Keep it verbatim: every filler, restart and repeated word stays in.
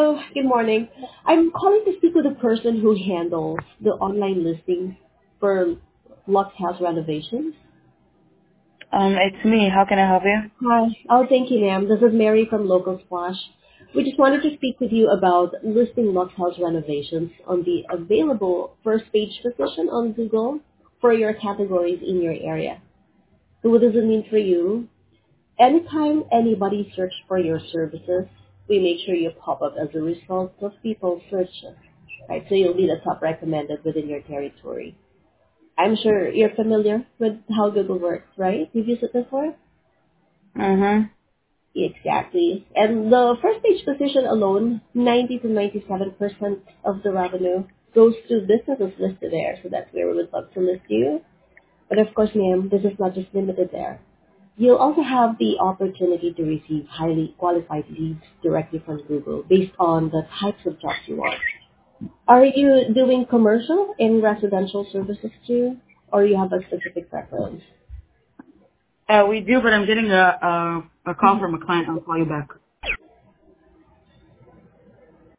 Hello, good morning. I'm calling to speak with the person who handles the online listings for Lux House renovations. Um, it's me. How can I help you? Hi. Oh, thank you, ma'am. This is Mary from Local Splash. We just wanted to speak with you about listing Lux House renovations on the available first page position on Google for your categories in your area. So what does it mean for you? Anytime anybody search for your services, we make sure you pop up as a result of people's searches, right? So you'll be the top recommended within your territory. I'm sure you're familiar with how Google works, right? You've used it before? Mm-hmm. Exactly. And the first page position alone, ninety to ninety-seven percent of the revenue goes to businesses listed there. So that's where we would love to list you. But of course, ma'am, this is not just limited there. You'll also have the opportunity to receive highly qualified leads directly from Google based on the types of jobs you want. Are you doing commercial and residential services too, or you have a specific preference? Uh, we do, but I'm getting a, a, a call from a client. I'll call you back.